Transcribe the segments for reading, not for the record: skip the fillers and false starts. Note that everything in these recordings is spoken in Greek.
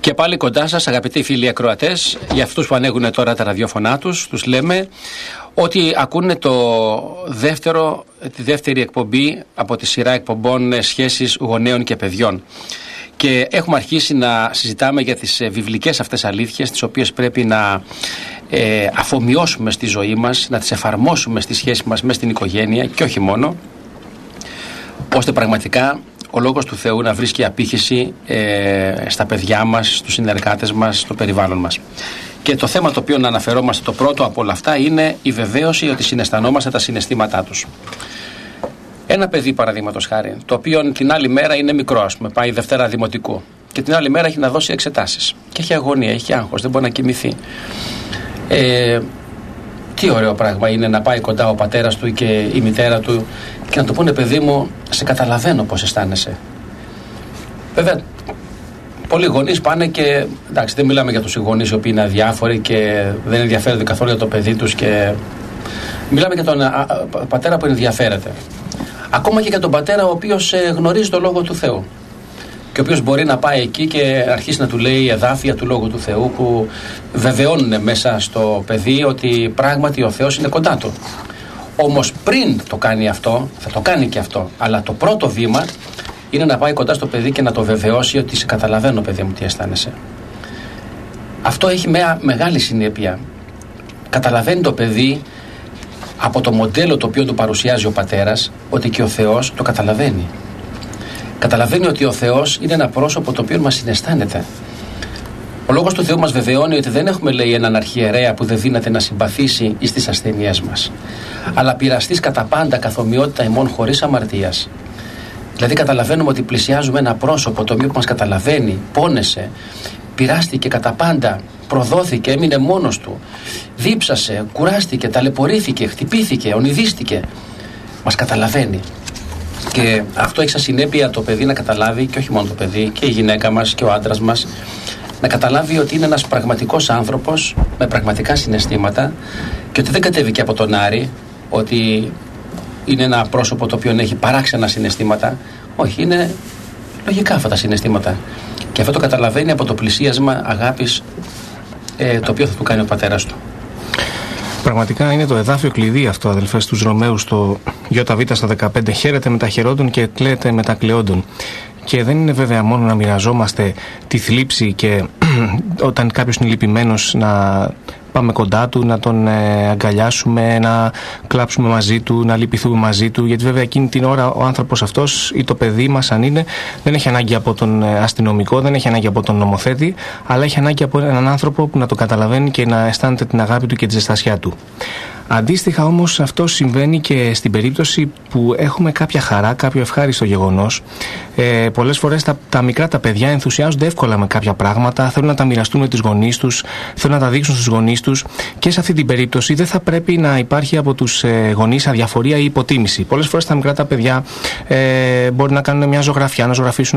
Και πάλι κοντά σας, αγαπητοί φίλοι ακροατές, για αυτούς που ανοίγουν τώρα τα ραδιόφωνά τους, τους λέμε ότι ακούνε τη δεύτερη εκπομπή από τη σειρά εκπομπών σχέσεις γονέων και παιδιών. Και έχουμε αρχίσει να συζητάμε για τις βιβλικές αυτές αλήθειες, τις οποίες πρέπει να αφομοιώσουμε στη ζωή μας, να τις εφαρμόσουμε στη σχέση μας με στην οικογένεια και όχι μόνο, ώστε πραγματικά ο Λόγος του Θεού να βρίσκει απήχηση στα παιδιά μας, στους συνεργάτες μας, στο περιβάλλον μας. Και το θέμα το οποίο να αναφερόμαστε το πρώτο από όλα αυτά είναι η βεβαίωση ότι συναισθανόμαστε τα συναισθήματά τους. Ένα παιδί, παραδείγματος χάρη, το οποίο την άλλη μέρα είναι μικρό, ας πούμε, πάει Δευτέρα Δημοτικού και την άλλη μέρα έχει να δώσει εξετάσεις και έχει αγωνία, έχει άγχος, δεν μπορεί να κοιμηθεί. Τι ωραίο πράγμα είναι να πάει κοντά ο πατέρας του και η μητέρα του και να του πούνε, παιδί μου, σε καταλαβαίνω πώς αισθάνεσαι. Βέβαια, πολλοί γονείς πάνε και, εντάξει, δεν μιλάμε για τους γονείς οι οποίοι είναι αδιάφοροι και δεν ενδιαφέρονται καθόλου για το παιδί τους, και μιλάμε για τον πατέρα που ενδιαφέρεται. Ακόμα και για τον πατέρα ο οποίος γνωρίζει το Λόγο του Θεού και ο οποίος μπορεί να πάει εκεί και αρχίσει να του λέει εδάφια του Λόγου του Θεού που βεβαιώνουν μέσα στο παιδί ότι πράγματι ο Θεός είναι κοντά του. Όμως πριν το κάνει αυτό, θα το κάνει και αυτό, αλλά το πρώτο βήμα είναι να πάει κοντά στο παιδί και να το βεβαιώσει ότι σε καταλαβαίνω, παιδί μου, τι αισθάνεσαι. Αυτό έχει μια μεγάλη συνέπεια. Καταλαβαίνει το παιδί από το μοντέλο το οποίο του παρουσιάζει ο πατέρας ότι και ο Θεός το καταλαβαίνει. Καταλαβαίνει ότι ο Θεός είναι ένα πρόσωπο το οποίο μας συναισθάνεται. Ο Λόγος του Θεού μας βεβαιώνει ότι δεν έχουμε, λέει, έναν αρχιερέα που δεν δύναται να συμπαθήσει εις τις ασθενειές μας, αλλά πειραστής κατά πάντα καθομοιότητα ημών χωρίς αμαρτίας. Δηλαδή καταλαβαίνουμε ότι πλησιάζουμε ένα πρόσωπο το οποίο μας καταλαβαίνει, πόνεσε, πειράστηκε κατά πάντα, προδόθηκε, έμεινε μόνος του, δίψασε, κουράστηκε, ταλαιπωρήθηκε, χτυπήθηκε, ονειδίστηκε. Μας καταλαβαίνει. Και αυτό έχει σαν συνέπεια το παιδί να καταλάβει, και όχι μόνο το παιδί, και η γυναίκα μας και ο άντρας μας, να καταλάβει ότι είναι ένας πραγματικός άνθρωπος με πραγματικά συναισθήματα και ότι δεν κατέβηκε από τον Άρη, ότι είναι ένα πρόσωπο το οποίο έχει παράξενα συναισθήματα. Όχι, είναι λογικά αυτά τα συναισθήματα. Και αυτό το καταλαβαίνει από το πλησίασμα αγάπης το οποίο θα του κάνει ο πατέρας του. Πραγματικά είναι το εδάφιο κλειδί αυτό, αδελφέ, στους Ρωμαίους, το ΙΒ στα 15. Χαίρετε με τα χαιρόντων και κλαίτε με τα κλαιόντων. Και δεν είναι βέβαια μόνο να μοιραζόμαστε τη θλίψη και όταν κάποιος είναι λυπημένος να πάμε κοντά του, να τον αγκαλιάσουμε, να κλάψουμε μαζί του, να λυπηθούμε μαζί του, γιατί βέβαια εκείνη την ώρα ο άνθρωπος αυτός ή το παιδί μας, αν είναι, δεν έχει ανάγκη από τον αστυνομικό, δεν έχει ανάγκη από τον νομοθέτη, αλλά έχει ανάγκη από έναν άνθρωπο που να το καταλαβαίνει και να αισθάνεται την αγάπη του και τη ζεστασιά του. Αντίστοιχα όμως αυτό συμβαίνει και στην περίπτωση που έχουμε κάποια χαρά, κάποιο ευχάριστο γεγονός. Πολλές φορές τα μικρά τα παιδιά ενθουσιάζονται εύκολα με κάποια πράγματα, θέλουν να τα μοιραστούν με τους γονείς τους, θέλουν να τα δείξουν στους γονείς τους, και σε αυτή την περίπτωση δεν θα πρέπει να υπάρχει από τους γονείς αδιαφορία ή υποτίμηση. Πολλές φορές τα μικρά τα παιδιά μπορεί να κάνουν μια ζωγραφιά, να ζωγραφίσουν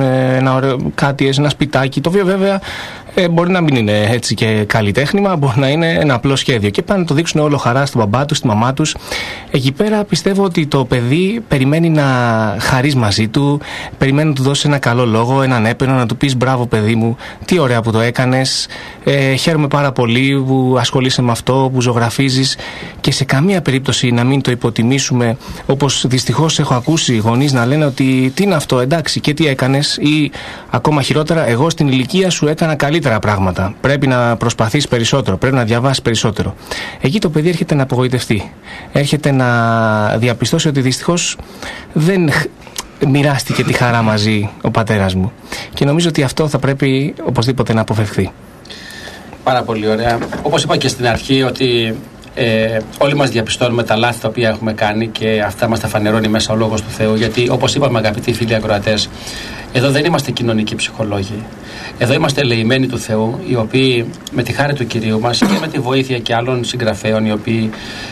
ένα σπιτάκι, το οποίο βέβαια μπορεί να μην είναι έτσι και καλλιτέχνημα, μπορεί να είναι ένα απλό σχέδιο, και πάνε να το δείξουν όλο χαρά στον μπαμπά του, στη μαμά τους. Εκεί πέρα πιστεύω ότι το παιδί περιμένει να χαρείς μαζί του, περιμένει να του δώσει ένα καλό λόγο, έναν έπαινο, να του πεις μπράβο παιδί μου, τι ωραία που το έκανες, χαίρομαι πάρα πολύ που ασχολείσαι με αυτό, που ζωγραφίζεις, και σε καμία περίπτωση να μην το υποτιμήσουμε, όπως δυστυχώς έχω ακούσει γονείς να λένε ότι τι είναι αυτό, εντάξει, και τι έκανες, ή ακόμα χειρότερα, εγώ στην ηλικία σου έκανα καλύτερα πράγματα, πρέπει να προσπαθείς περισσότερο, πρέπει να διαβάσεις περισσότερο. Εκεί το παιδί έρχεται να απογοητευτεί, έρχεται να διαπιστώσει ότι δυστυχώς δεν μοιράστηκε τη χαρά μαζί ο πατέρας μου, και νομίζω ότι αυτό θα πρέπει οπωσδήποτε να αποφευχθεί. Πάρα πολύ ωραία. Όπως είπα και στην αρχή, ότι όλοι μας διαπιστώνουμε τα λάθη τα οποία έχουμε κάνει και αυτά μας τα φανερώνει μέσα ο Λόγος του Θεού, γιατί όπως είπαμε, αγαπητοί φίλοι ακροατές, εδώ δεν είμαστε κοινωνικοί ψυχολόγοι. Εδώ είμαστε ελεημένοι του Θεού, οι οποίοι με τη χάρη του Κυρίου μας και με τη βοήθεια και άλλων συγγραφέων οι οποίοι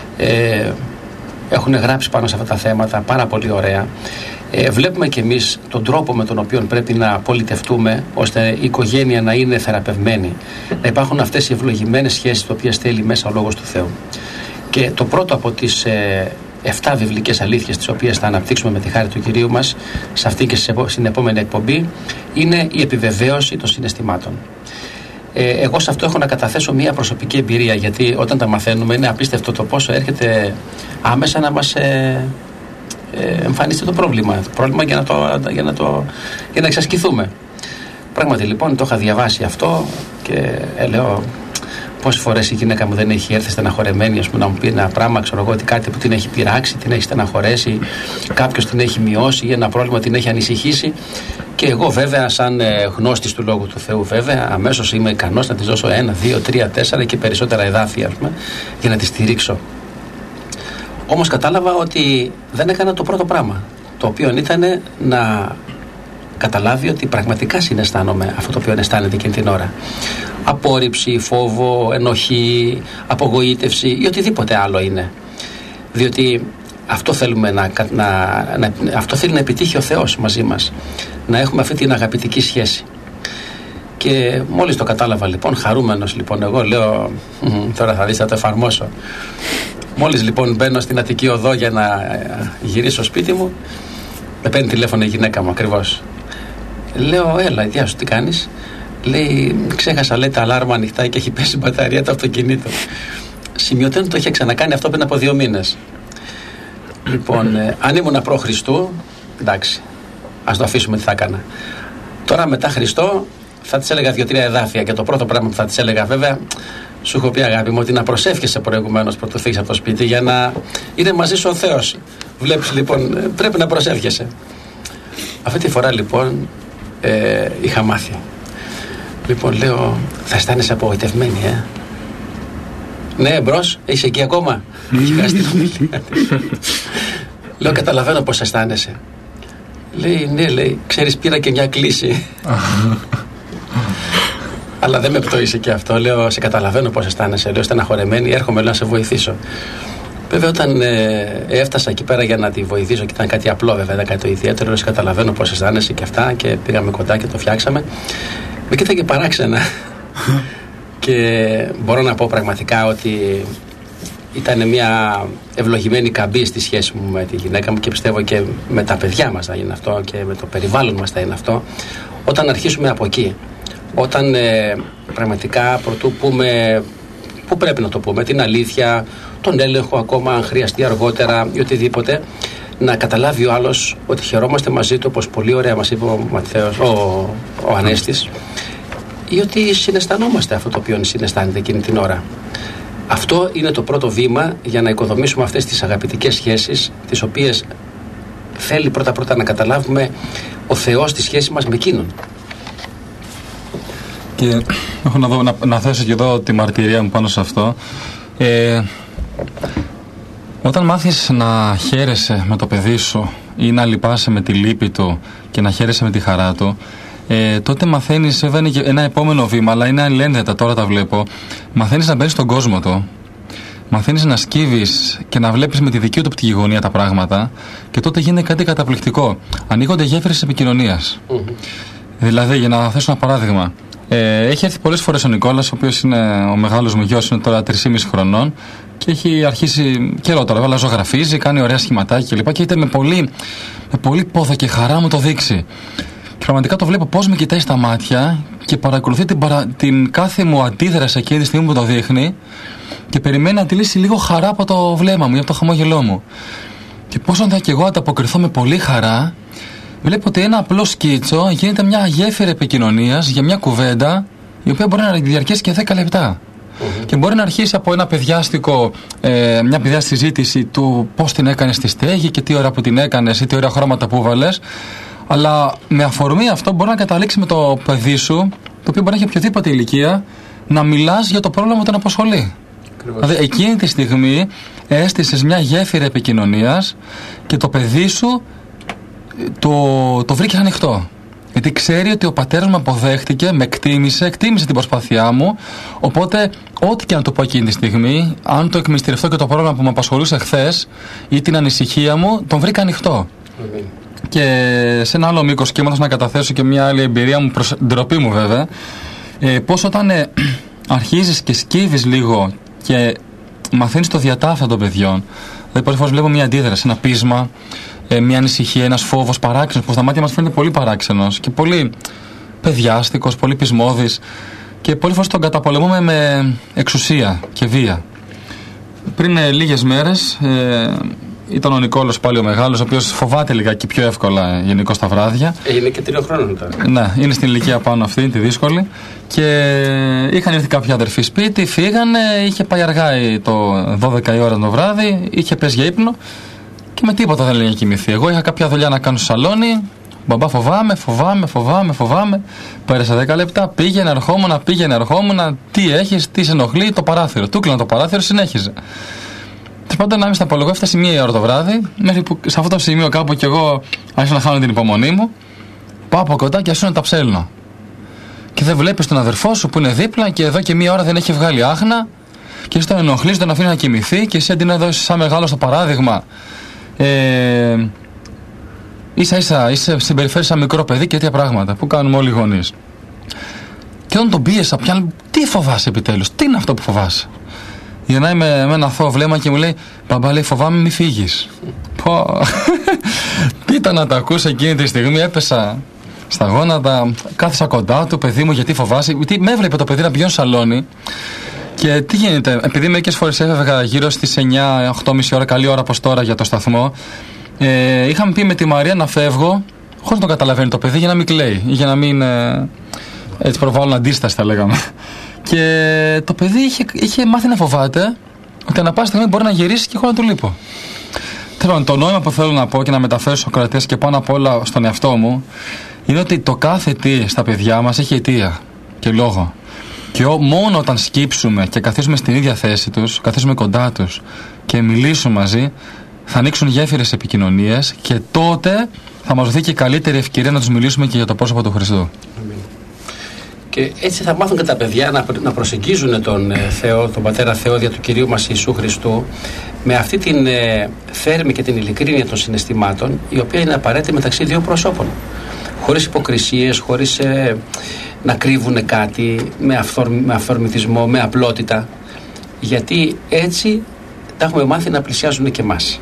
έχουν γράψει πάνω σε αυτά τα θέματα πάρα πολύ ωραία, βλέπουμε και εμείς τον τρόπο με τον οποίο πρέπει να πολιτευτούμε ώστε η οικογένεια να είναι θεραπευμένη, να υπάρχουν αυτές οι ευλογημένες σχέσεις τις οποίες θέλει μέσα ο Λόγος του Θεού. Και το πρώτο από τις 7 βιβλικές αλήθειες τις οποίες θα αναπτύξουμε με τη χάρη του Κυρίου μας σε αυτή και στην επόμενη εκπομπή είναι η επιβεβαίωση των συναισθημάτων. Εγώ σε αυτό έχω να καταθέσω μια προσωπική εμπειρία, γιατί όταν τα μαθαίνουμε είναι απίστευτο το πόσο έρχεται άμεσα να μας εμφανίσει το πρόβλημα για να εξασκηθούμε. Πράγματι λοιπόν το είχα διαβάσει αυτό και λέω πόσες φορές η γυναίκα μου δεν έχει έρθει στεναχωρεμένη, ας πούμε, να μου πει ένα πράγμα, ξέρω εγώ, ότι κάτι που την έχει πειράξει, την έχει στεναχωρέσει, κάποιος την έχει μειώσει ή ένα πρόβλημα την έχει ανησυχήσει. Και εγώ βέβαια, σαν γνώστης του Λόγου του Θεού, βέβαια, αμέσως είμαι ικανός να της δώσω 1, 2, 3, 4 και περισσότερα εδάφια, ας πούμε, για να τη στηρίξω. Όμως κατάλαβα ότι δεν έκανα το πρώτο πράγμα, το οποίο ήταν να καταλάβει ότι πραγματικά συναισθάνομαι αυτό το οποίο αισθάνεται εκείνη την ώρα. Απόρριψη, φόβο, ενοχή, απογοήτευση ή οτιδήποτε άλλο είναι. Διότι αυτό θέλουμε αυτό θέλει να επιτύχει ο Θεός μαζί μας. Να έχουμε αυτή την αγαπητική σχέση. Και μόλις το κατάλαβα λοιπόν, χαρούμενος λοιπόν, εγώ λέω τώρα θα δεις, θα το εφαρμόσω. Μόλις λοιπόν μπαίνω στην Αττική Οδό για να γυρίσω στο σπίτι μου, με παίρνει τηλέφωνο η γυναίκα μου ακριβώς. Λέω, έλα, γεια σου, τι κάνεις? Λέει, ξέχασα, λέει, τα αλάρμα ανοιχτά και έχει πέσει η μπαταρία του αυτοκινήτου. Σημειωτέν το είχε ξανακάνει αυτό πριν από 2 μήνες. Λοιπόν, αν ήμουν προ Χριστού, εντάξει, ας το αφήσουμε, τι θα έκανα. Τώρα μετά Χριστό θα της έλεγα 2-3 εδάφια και το πρώτο πράγμα που θα της έλεγα, βέβαια, σου έχω πει αγάπη μου ότι να προσεύχεσαι προηγουμένως πρωτού φύγεις από το σπίτι για να είναι μαζί σου ο Θεός. Βλέπεις λοιπόν, πρέπει να προσεύχεσαι. Αυτή τη φορά λοιπόν είχα μάθει. Λοιπόν λέω, θα αισθάνεσαι απογοητευμένη, Ναι, μπρος, είσαι εκεί ακόμα? Λέω, καταλαβαίνω πως αισθάνεσαι. Λέει, ναι, λέει, ξέρεις, πήρα και μια κλίση. Αλλά δεν με πτώησε και αυτό. Λέω, σε καταλαβαίνω πως αισθάνεσαι. Λέω, στεναχωρεμένη, έρχομαι, λέω, να σε βοηθήσω. Βέβαια, όταν έφτασα εκεί πέρα για να τη βοηθήσω, και ήταν κάτι απλό, βέβαια, δεν κάτι το ιδιαίτερο, λέω, σε καταλαβαίνω πως αισθάνεσαι και αυτά, και πήγαμε κοντά και το φτιάξαμε. Με κοίταγε παράξενα. Και μπορώ να πω πραγματικά ότι ήταν μια ευλογημένη καμπή στη σχέση μου με τη γυναίκα μου, και πιστεύω και με τα παιδιά μας θα είναι αυτό και με το περιβάλλον μας θα είναι αυτό, όταν αρχίσουμε από εκεί. Όταν πραγματικά προτού πούμε που πρέπει να το πούμε, την αλήθεια, τον έλεγχο ακόμα αν χρειαστεί αργότερα ή οτιδήποτε, να καταλάβει ο άλλος ότι χαιρόμαστε μαζί του, όπως πολύ ωραία μας είπε ο Ματθαίος, ο Ανέστης, ή ότι συναισθανόμαστε αυτό το οποίο συναισθάνεται εκείνη την ώρα. Αυτό είναι το πρώτο βήμα για να οικοδομήσουμε αυτές τις αγαπητικές σχέσεις, τις οποίες θέλει πρώτα-πρώτα να καταλάβουμε ο Θεός στη σχέση μας με εκείνον. Και έχω να θέσω και εδώ τη μαρτυρία μου πάνω σε αυτό. Όταν μάθεις να χαίρεσαι με το παιδί σου ή να λυπάσαι με τη λύπη του και να χαίρεσαι με τη χαρά του, τότε μαθαίνεις, βέβαια είναι και ένα επόμενο βήμα, αλλά είναι αλληλένδετα, τώρα τα βλέπω. Μαθαίνεις να μπαίνεις στον κόσμο του, μαθαίνεις να σκύβεις και να βλέπεις με τη δική του οπτική γωνία τα πράγματα, και τότε γίνεται κάτι καταπληκτικό. Ανοίγονται γέφυρες επικοινωνίας. Δηλαδή, για να θέσω ένα παράδειγμα, έχει έρθει πολλές φορές ο Νικόλας, ο οποίος είναι ο μεγάλος μου γιος, είναι τώρα 3,5 χρονών, και έχει αρχίσει καιρό τώρα, αλλά ζωγραφίζει, κάνει ωραία σχηματάκια κλπ. Και είτε με πολύ πόθο και χαρά μου το δείξει. Και πραγματικά το βλέπω πώς με κοιτάει στα μάτια και παρακολουθεί την κάθε μου αντίδραση εκείνη τη στιγμή που το δείχνει, και περιμένει να αντιλήσει λίγο χαρά από το βλέμμα μου ή από το χαμόγελό μου. Και πώς όταν και εγώ ανταποκριθώ με πολύ χαρά, βλέπω ότι ένα απλό σκίτσο γίνεται μια γέφυρα επικοινωνίας για μια κουβέντα, η οποία μπορεί να διαρκέσει και 10 λεπτά. Και μπορεί να αρχίσει από ένα μια παιδιάστικη συζήτηση του πώς την έκανες στη στέγη και τι ώρα που την έκανες ή τι ωραία χρώματα που βάλες. Αλλά με αφορμή αυτό μπορεί να καταλήξει με το παιδί σου, το οποίο μπορεί να έχει οποιοδήποτε ηλικία, να μιλάς για το πρόβλημα που τον απασχολεί. Δηλαδή εκείνη τη στιγμή έστησες μια γέφυρα επικοινωνίας και το παιδί σου το βρήκε ανοιχτό. Γιατί ξέρει ότι ο πατέρας μου αποδέχτηκε, με εκτίμησε την προσπάθειά μου. Οπότε, ό,τι και να το πω εκείνη τη στιγμή, αν το εκμυστηρευτώ και το πρόβλημα που με απασχολούσε χθες ή την ανησυχία μου, τον βρήκα ανοιχτό. Και σε ένα άλλο μήκος κύματος να καταθέσω και μια άλλη εμπειρία μου, προς ντροπή μου βέβαια, πώς όταν αρχίζεις και σκύβεις λίγο και μαθαίνεις το διατάφτα των παιδιών, δηλαδή πολλές φορές βλέπω μια αντίδραση, ένα πείσμα, μια ανησυχία, ένας φόβος παράξενος, που στα μάτια μας φαίνεται πολύ παράξενος και πολύ παιδιάστικος, πολύ πεισμώδης, και πολλές φορές τον καταπολεμούμε με εξουσία και βία. Πριν λίγες μέρες ήταν ο Νικόλος πάλι ο μεγάλος, ο οποίος φοβάται λιγάκι πιο εύκολα γενικώς τα βράδια. Είναι και 3 χρόνων τώρα. Ναι, είναι στην ηλικία πάνω αυτή, τη δύσκολη. Και είχαν έρθει κάποιοι αδερφοί σπίτι, φύγανε, είχε πάει αργά το 12 η ώρα το βράδυ, είχε πέσει για ύπνο και με τίποτα δεν έλεγε να κοιμηθεί. Εγώ είχα κάποια δουλειά να κάνω στο σαλόνι. Μπαμπά, φοβάμαι. Πέρασε 10 λεπτά, πήγαινε, ερχόμουν. Τι έχεις, τι σε ενοχλεί, το παράθυρο. Του κλείνω το παράθυρο, συνέχιζε. Πάντων, να μην στα απολογώ, έφτασε 1 η ώρα το βράδυ, μέχρι που σε αυτό το σημείο κάπου κι εγώ άρχισα να χάνω την υπομονή μου. Πάω από κοντά και αρχίζω να τα ψέλνω. Και δεν βλέπεις τον αδερφό σου που είναι δίπλα και εδώ και 1 ώρα δεν έχει βγάλει άχνα, και εσύ τον ενοχλείς, τον αφήνει να κοιμηθεί, και εσύ αντί να δώσεις σαν μεγάλο στο παράδειγμα, ίσα-ίσα συμπεριφέρεις σαν μικρό παιδί και τέτοια πράγματα που κάνουμε όλοι οι γονείς. Και όταν τον πίεσα πια, τι φοβάσαι επιτέλους, τι είναι αυτό που φοβάσαι? Γυρνάει με ένα αθώο βλέμμα και μου λέει, μπαμπά, λέει, φοβάμαι μη φύγεις. Ήταν να τα ακούσω εκείνη τη στιγμή, έπεσα στα γόνατα, κάθισα κοντά του, παιδί μου, γιατί φοβάσαι? Γιατί με έβλεπε το παιδί να πηγαίνει στο σαλόνι. Και τι γίνεται, επειδή μερικές φορές έφευγα γύρω στις 9-8.30 ώρα, καλή ώρα πως τώρα για το σταθμό, είχαμε πει με τη Μαρία να φεύγω χωρίς να το καταλαβαίνει το παιδί, για να μην κλαίει ή για να μην έτσι προβάλλουν αντίσταση, θα λέγαμε. Και το παιδί είχε μάθει να φοβάται ότι ανά πάσα στιγμή μπορεί να γυρίσει και εγώ να του λείπω. Το νόημα που θέλω να πω και να μεταφέρω στους ακροατές και πάνω απ' όλα στον εαυτό μου είναι ότι το κάθε τι στα παιδιά μας έχει αιτία και λόγο. Και μόνο όταν σκύψουμε και καθίσουμε στην ίδια θέση τους, καθίσουμε κοντά τους και μιλήσουμε μαζί, θα ανοίξουν γέφυρες επικοινωνίες, και τότε θα μας δοθεί και καλύτερη ευκαιρία να τους μιλήσουμε και για το πρόσωπο του Χριστού. Και έτσι θα μάθουν και τα παιδιά να προσεγγίζουν τον Θεό, τον Πατέρα Θεό δια του Κυρίου μας Ιησού Χριστού, με αυτή την θέρμη και την ειλικρίνεια των συναισθημάτων, η οποία είναι απαραίτητη μεταξύ 2 προσώπων. Χωρίς υποκρισίες, χωρίς να κρύβουν κάτι, με αυθορμητισμό, με απλότητα. Γιατί έτσι τα έχουμε μάθει να πλησιάζουν και εμάς.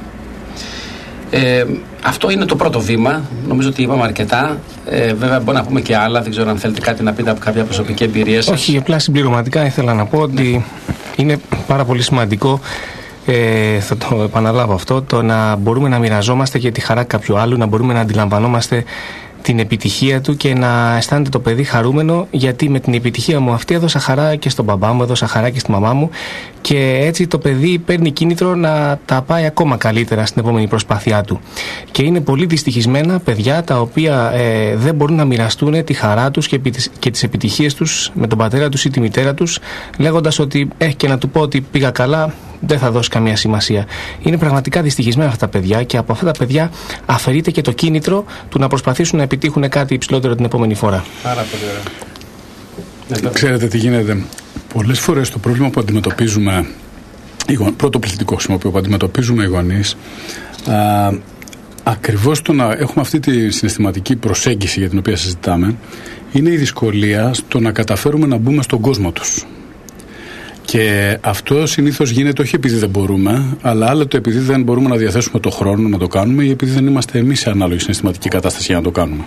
Αυτό είναι το πρώτο βήμα. Νομίζω ότι είπαμε αρκετά. Βέβαια, μπορούμε να πούμε και άλλα. Δεν ξέρω αν θέλετε κάτι να πείτε από κάποια προσωπική εμπειρία σας. Όχι, απλά συμπληρωματικά ήθελα να πω ότι είναι πάρα πολύ σημαντικό, θα το επαναλάβω αυτό, το να μπορούμε να μοιραζόμαστε και τη χαρά κάποιου άλλου, να μπορούμε να αντιλαμβανόμαστε την επιτυχία του και να αισθάνεται το παιδί χαρούμενο, γιατί με την επιτυχία μου αυτή έδωσα χαρά και στον μπαμπά μου, έδωσα χαρά και στη μαμά μου, και έτσι το παιδί παίρνει κίνητρο να τα πάει ακόμα καλύτερα στην επόμενη προσπάθειά του. Και είναι πολύ δυστυχισμένα παιδιά τα οποία δεν μπορούν να μοιραστούν τη χαρά τους και τις επιτυχίες τους με τον πατέρα τους ή τη μητέρα τους, λέγοντας ότι και να του πω ότι πήγα καλά, δεν θα δώσει καμία σημασία. Είναι πραγματικά δυστυχισμένα αυτά τα παιδιά, και από αυτά τα παιδιά αφαιρείται και το κίνητρο του να προσπαθήσουν να επιτύχουν κάτι υψηλότερο την επόμενη φορά. Πάρα πολύ ωραία. Ξέρετε τι γίνεται? Πολλές φορές το πρόβλημα που αντιμετωπίζουμε, πρώτο πληθυντικό χρησιμοποιώ, που αντιμετωπίζουμε οι γονείς, ακριβώς το να έχουμε αυτή τη συναισθηματική προσέγγιση για την οποία συζητάμε, είναι η δυσκολία στο να καταφέρουμε να μπούμε στον κόσμο τους. Και αυτό συνήθως γίνεται όχι επειδή δεν μπορούμε, αλλά άλλοτε επειδή δεν μπορούμε να διαθέσουμε το χρόνο να το κάνουμε, ή επειδή δεν είμαστε εμείς σε ανάλογη συναισθηματική κατάσταση για να το κάνουμε.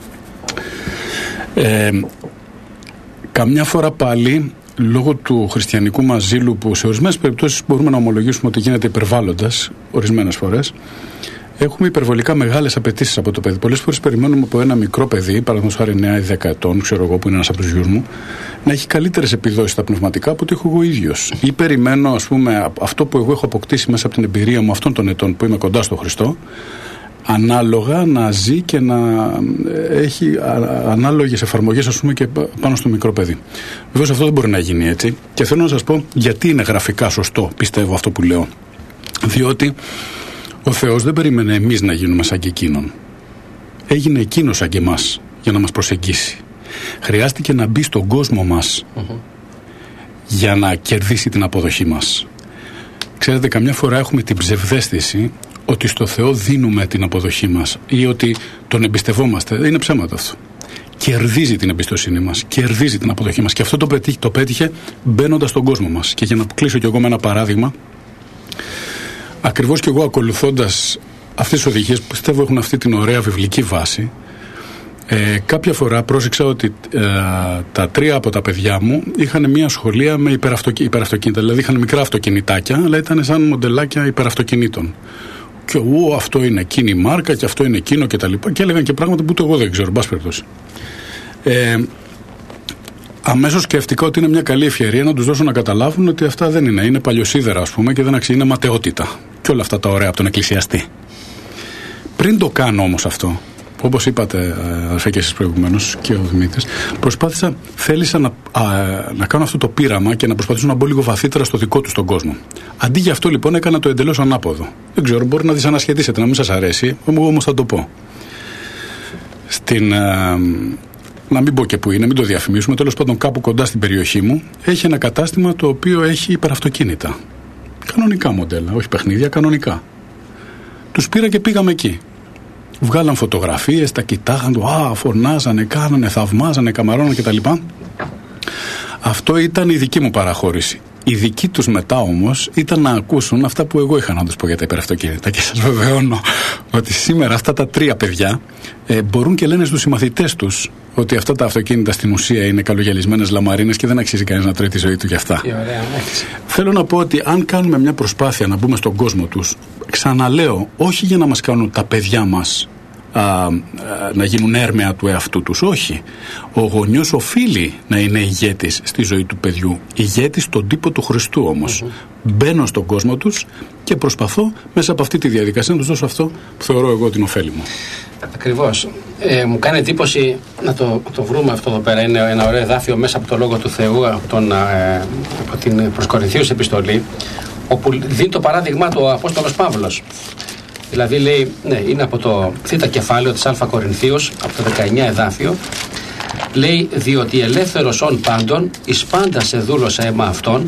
Καμιά φορά πάλι, λόγω του χριστιανικού μας ζήλου, που σε ορισμένες περιπτώσεις μπορούμε να ομολογήσουμε ότι γίνεται υπερβάλλοντας ορισμένες φορές, έχουμε υπερβολικά μεγάλες απαιτήσεις από το παιδί. Πολλές φορές περιμένουμε από ένα μικρό παιδί, παραδείγματος χάρη 9 ή 10 ετών, ξέρω εγώ, που είναι ένας από τους γιους μου, να έχει καλύτερες επιδόσεις στα πνευματικά από ό,τι έχω εγώ ίδιος. Ή περιμένω, ας πούμε, αυτό που εγώ έχω αποκτήσει μέσα από την εμπειρία μου αυτών των ετών που είμαι κοντά στο Χριστό, ανάλογα να ζει και να έχει ανάλογες εφαρμογές, ας πούμε, και πάνω στο μικρό παιδί. Βεβαίως αυτό δεν μπορεί να γίνει έτσι. Και θέλω να σας πω γιατί είναι γραφικά σωστό, πιστεύω, αυτό που λέω. Διότι ο Θεός δεν περίμενε εμείς να γίνουμε σαν και εκείνον. Έγινε εκείνος σαν και εμάς για να μας προσεγγίσει. Χρειάστηκε να μπει στον κόσμο μας για να κερδίσει την αποδοχή μας. Ξέρετε, καμιά φορά έχουμε την ψευδαίσθηση ότι στο Θεό δίνουμε την αποδοχή μας ή ότι τον εμπιστευόμαστε. Είναι ψέματα αυτό. Κερδίζει την εμπιστοσύνη μας, κερδίζει την αποδοχή μας, και αυτό το πέτυχε μπαίνοντας στον κόσμο μας. Και για να κλείσω κι εγώ με ένα παράδειγμα, ακριβώς κι εγώ ακολουθώντας αυτές τις οδηγίες που πιστεύω έχουν αυτή την ωραία βιβλική βάση, Κάποια φορά πρόσεξα ότι τα 3 από τα παιδιά μου είχαν μια σχολεία με υπεραυτοκίνητα. Δηλαδή είχαν μικρά αυτοκινητάκια, αλλά ήταν σαν μοντελάκια υπεραυτοκινήτων. Και αυτό είναι εκείνη η μάρκα και αυτό είναι εκείνο και τα λοιπά. Και έλεγαν και πράγματα που ούτε εγώ δεν ξέρω, μπας περιπτώσει. Αμέσως σκέφτηκα ότι είναι μια καλή ευκαιρία να τους δώσω να καταλάβουν ότι αυτά δεν είναι. Είναι παλιοσίδερα, ας πούμε, και δεν αξίζει, είναι ματαιότητα. Και όλα αυτά τα ωραία από τον εκκλησιαστή. Πριν το κάνω όμως αυτό, όπως είπατε, αδερφέ, και εσείς προηγουμένως και ο Δημήτρης, θέλησα να κάνω αυτό το πείραμα και να προσπαθήσω να μπω λίγο βαθύτερα στο δικό του τον κόσμο. Αντί για αυτό, λοιπόν, έκανα το εντελώς ανάποδο. Δεν ξέρω, μπορεί να δυσανασχετήσετε, να μην σας αρέσει, εγώ όμως θα το πω. Να μην πω και που είναι, μην το διαφημίσουμε. Τέλος πάντων, κάπου κοντά στην περιοχή μου έχει ένα κατάστημα το οποίο έχει υπεραυτοκίνητα. Κανονικά μοντέλα, όχι παιχνίδια, κανονικά. Τους πήρα και πήγαμε εκεί. Βγάλαν φωτογραφίες, τα κοιτάγαν, φωνάζανε, κάνανε, θαυμάζανε, καμαρώνανε κτλ. Αυτό ήταν η δική μου παραχώρηση. Η δική τους μετά όμως ήταν να ακούσουν αυτά που εγώ είχα να τους πω για τα υπεραυτοκίνητα. Και σας βεβαιώνω ότι σήμερα αυτά τα 3 παιδιά μπορούν και λένε στους συμμαθητές τους ότι αυτά τα αυτοκίνητα στην ουσία είναι καλογιαλισμένες λαμαρίνες και δεν αξίζει κανείς να τρώει τη ζωή του γι' αυτά. Θέλω να πω ότι αν κάνουμε μια προσπάθεια να μπούμε στον κόσμο τους, ξαναλέω, όχι για να μας κάνουν τα παιδιά μας να γίνουν έρμεα του εαυτού τους, όχι. Ο γονιός οφείλει να είναι ηγέτης στη ζωή του παιδιού, ηγέτης στον τύπο του Χριστού όμως. Μπαίνω στον κόσμο τους και προσπαθώ μέσα από αυτή τη διαδικασία να τους δώσω αυτό που θεωρώ εγώ την ωφέλη μου. Ακριβώς. Μου κάνει εντύπωση να το βρούμε αυτό εδώ πέρα. Είναι ένα ωραίο εδάφιο μέσα από το Λόγο του Θεού, από την προς Κορινθίους επιστολή, όπου δίνει το παράδειγμα του ο Απόστολος Παύλος. Δηλαδή λέει, ναι, είναι από το θήτα κεφάλαιο της Α Κορινθίους, από το 19 εδάφιο, λέει, διότι ελεύθερος όν πάντων, εις πάντα σε δούλωσα αίμα αυτών,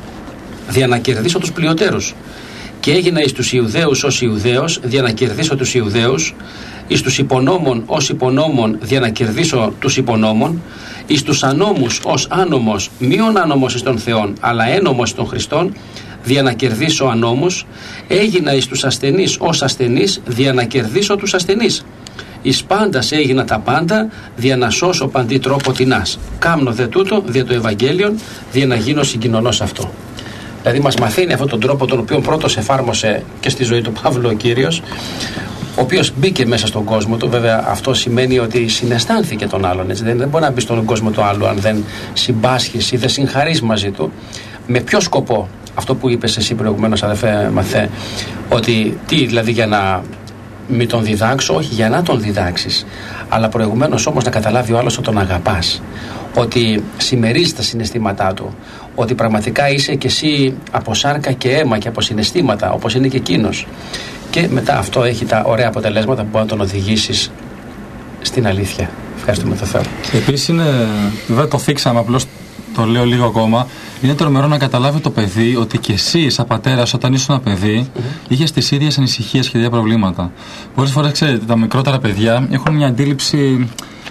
δια να κερδίσω τους πλειοτέρους. Και έγινα εις τους Ιουδαίους ως Ιουδαίος, δια να κερδίσω τους Ιουδαίους, εις τους υπονόμων ως υπονόμων, δια να κερδίσω τους υπονόμων, εις τους ανώμους ως άνομος, μείον άνομος εις των Θεών, αλλά ένομος εις των Χριστών, δια να κερδίσω ανώμους, έγινα εις τους ασθενείς ως ασθενείς, δια να κερδίσω τους ασθενείς. Εις πάντας έγινα τα πάντα, δια να σώσω παντή τρόπο τεινάς. Κάμνω δε τούτο, δια το Ευαγγέλιον, δια να γίνω συγκοινωνός αυτό. Δηλαδή μας μαθαίνει αυτόν τον τρόπο τον οποίο πρώτος εφάρμοσε και στη ζωή του Παύλου ο Κύριος, ο οποίος μπήκε μέσα στον κόσμο του. Βέβαια αυτό σημαίνει ότι συναισθάνθηκε τον άλλον, έτσι. Δεν μπορεί να μπει στον κόσμο του άλλου αν δεν συμπάσχεις ή δεν συγχαρείς μαζί του. Με ποιο σκοπό? Αυτό που είπες εσύ προηγουμένως, αδερφέ Μαθέ, ότι τι, δηλαδή για να μην τον διδάξω? Όχι, για να τον διδάξεις, αλλά προηγουμένως όμως να καταλάβει ο άλλος ότι τον αγαπάς, ότι συμμερίζεις τα συναισθήματά του, ότι πραγματικά είσαι κι εσύ από σάρκα και αίμα και από συναισθήματα, όπως είναι και εκείνος. Και μετά αυτό έχει τα ωραία αποτελέσματα που μπορεί να τον οδηγήσεις στην αλήθεια. Ευχαριστούμε τον Θεό. Επίσης είναι, βέβαια το θίξαμε, απλώς το λέω λίγο ακόμα. Είναι τρομερό να καταλάβει το παιδί ότι και εσύ, σαν πατέρας, όταν ήσουν ένα παιδί, είχες τις ίδιες ανησυχίες και ίδια προβλήματα. Πολλές φορές, ξέρετε, τα μικρότερα παιδιά έχουν μια αντίληψη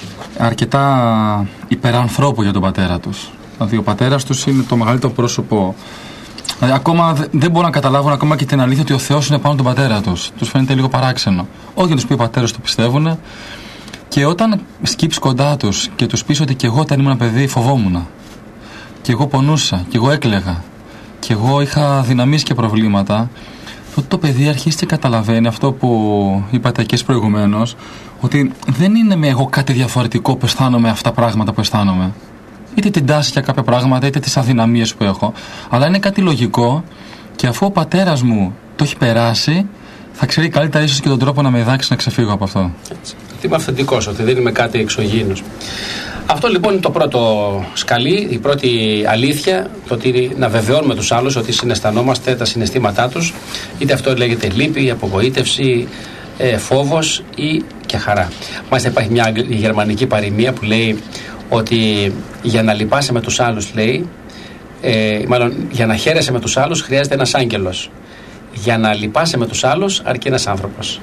αρκετά υπερανθρώπου για τον πατέρα τους. Δηλαδή, ο πατέρας τους είναι το μεγαλύτερο πρόσωπο. Δηλαδή, ακόμα δεν μπορούν να καταλάβουν ακόμα και την αλήθεια ότι ο Θεός είναι πάνω τον πατέρα τους. Τους φαίνεται λίγο παράξενο. Όχι για τους πει ο πατέρας το πιστεύουν. Και όταν σκύψεις κοντά τους και τους πεις ότι και εγώ όταν ήμουν παιδί φοβόμουν. Και εγώ πονούσα, και εγώ έκλαιγα, και εγώ είχα δυναμίες και προβλήματα, τότε το παιδί αρχίζει και καταλαβαίνει αυτό που είπατε και εσείς προηγουμένως, ότι δεν είναι με εγώ κάτι διαφορετικό που αισθάνομαι αυτά τα πράγματα που αισθάνομαι. Είτε την τάση για κάποια πράγματα, είτε τις αδυναμίες που έχω. Αλλά είναι κάτι λογικό και αφού ο πατέρας μου το έχει περάσει, θα ξέρει καλύτερα ίσως και τον τρόπο να με διδάξει να ξεφύγω από αυτό. Ότι είμαι αυθεντικός, ότι δεν είμαι κάτι εξωγήινος. Αυτό λοιπόν είναι το πρώτο σκαλί, η πρώτη αλήθεια, το ότι να βεβαιώνουμε τους άλλους ότι συναισθανόμαστε τα συναισθήματά τους, είτε αυτό λέγεται λύπη, απογοήτευση, φόβος ή και χαρά. Μάλιστα υπάρχει μια γερμανική παροιμία που λέει ότι για να λυπάσαι με τους άλλους, λέει, μάλλον για να χαίρεσαι με τους άλλους χρειάζεται ένας άγγελος. Για να λυπάσαι με τους άλλους αρκεί ένας άνθρωπος.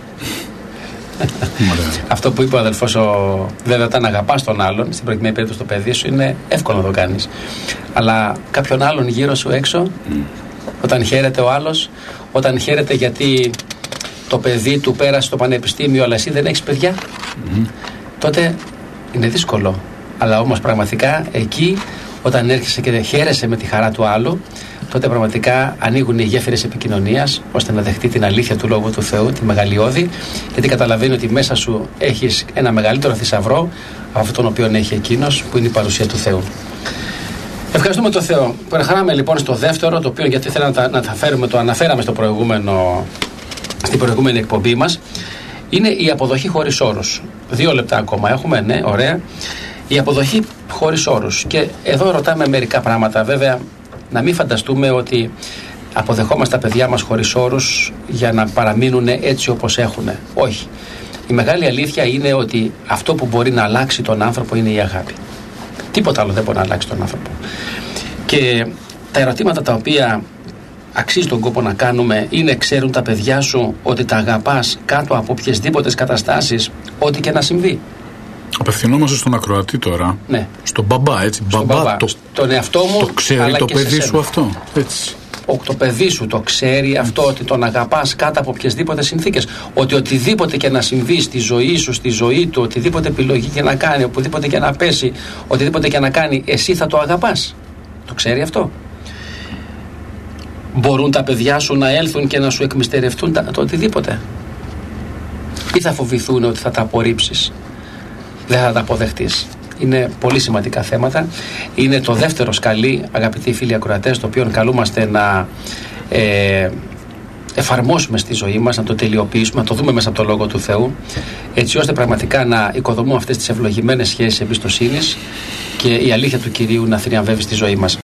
Αυτό που είπε ο αδελφός, βέβαια όταν αγαπάς τον άλλον, στην προκειμένη περίπτωση το παιδί σου, είναι εύκολο να το κάνεις. Αλλά κάποιον άλλον γύρω σου έξω, όταν χαίρεται ο άλλος, όταν χαίρεται γιατί το παιδί του πέρασε στο πανεπιστήμιο αλλά εσύ δεν έχεις παιδιά, τότε είναι δύσκολο. Αλλά όμως πραγματικά εκεί, όταν έρχεσαι και χαίρεσαι με τη χαρά του άλλου, τότε πραγματικά ανοίγουν οι γέφυρες επικοινωνίας, ώστε να δεχτεί την αλήθεια του Λόγου του Θεού, τη μεγαλειώδη, γιατί καταλαβαίνει ότι μέσα σου έχεις ένα μεγαλύτερο θησαυρό από αυτόν τον οποίο έχει εκείνος, που είναι η παρουσία του Θεού. Ευχαριστούμε τον Θεό. Περνάμε λοιπόν στο δεύτερο, το οποίο γιατί θέλω να τα φέρουμε, το αναφέραμε στην προηγούμενη εκπομπή μας, είναι η αποδοχή χωρίς όρους. 2 λεπτά ακόμα έχουμε, ναι, ωραία. Η αποδοχή χωρίς όρους. Και εδώ ρωτάμε μερικά πράγματα. Βέβαια, να μην φανταστούμε ότι αποδεχόμαστε τα παιδιά μας χωρίς όρους για να παραμείνουν έτσι όπως έχουν. Όχι. Η μεγάλη αλήθεια είναι ότι αυτό που μπορεί να αλλάξει τον άνθρωπο είναι η αγάπη. Τίποτα άλλο δεν μπορεί να αλλάξει τον άνθρωπο. Και τα ερωτήματα τα οποία αξίζει τον κόπο να κάνουμε είναι: ξέρουν τα παιδιά σου ότι τα αγαπάς κάτω από οποιασδήποτε καταστάσεις, ό,τι και να συμβεί? Απευθυνόμαστε στον ακροατή τώρα. Ναι. Στον μπαμπά, έτσι. Στον μπαμπά. Τον εαυτό μου. Το ξέρει το παιδί σου αυτό? Έτσι. Το παιδί σου το ξέρει αυτό, ότι τον αγαπάς κάτω από οποιασδήποτε συνθήκες? Ότι οτιδήποτε και να συμβεί στη ζωή σου, στη ζωή του, οτιδήποτε επιλογή και να κάνει, οπουδήποτε και να πέσει, οτιδήποτε και να κάνει, εσύ θα το αγαπάς? Το ξέρει αυτό? Μπορούν τα παιδιά σου να έλθουν και να σου εκμυστερευτούν το οτιδήποτε? Ή θα φοβηθούν ότι θα τα απορρίψεις, δεν θα τα αποδεχτείς? Είναι πολύ σημαντικά θέματα. Είναι το δεύτερο σκαλί, αγαπητοί φίλοι ακροατές, το οποίο καλούμαστε να εφαρμόσουμε στη ζωή μας, να το τελειοποιήσουμε, να το δούμε μέσα από το Λόγο του Θεού, έτσι ώστε πραγματικά να οικοδομούμε αυτές τις ευλογημένες σχέσεις εμπιστοσύνης και η αλήθεια του Κυρίου να θριαμβεύει στη ζωή μας.